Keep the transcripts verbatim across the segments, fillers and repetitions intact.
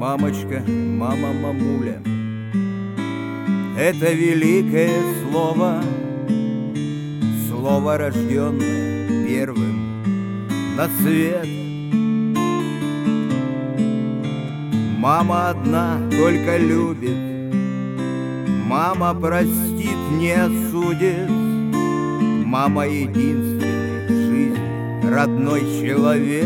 Мамочка, мама, мамуля, это великое слово, слово, рожденное первым на свет. Мама одна только любит, мама простит, не осудит, мама единственный в жизни родной человек.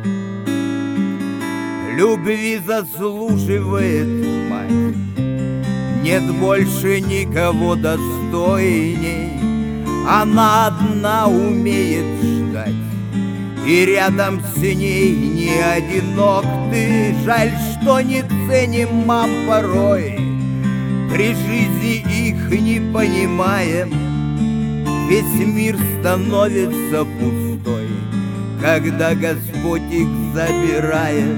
Любви заслуживает мать, нет больше никого достойней. Она одна умеет ждать, и рядом с ней не одинок ты. Жаль, что не ценим мам порой, при жизни их не понимаем. Весь мир становится пустой, когда Господь их забирает.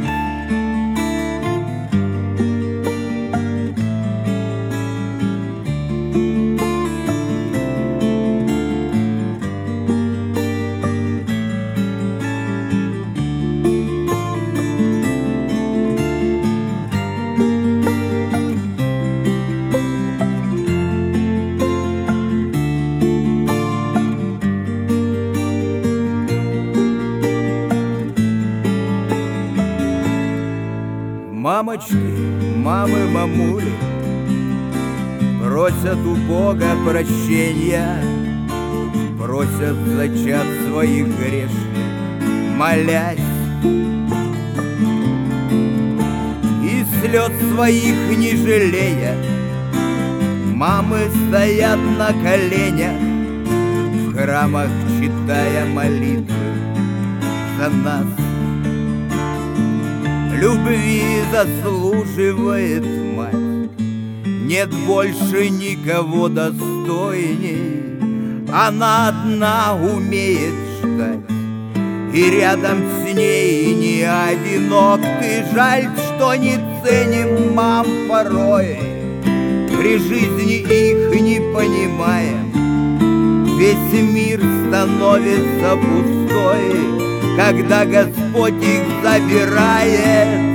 Мамочки, мамы, мамули просят у Бога прощения, просят за чад своих грешных, молясь, и слез своих не жалея. Мамы стоят на коленях, в храмах читая молитвы за нас. Любви заслуживает мать, нет больше никого достойней. Она одна умеет ждать, и рядом с ней не одинок ты. Жаль, что не ценим мам порой, при жизни их не понимаем. Весь мир становится пустой, когда Господь их забирает.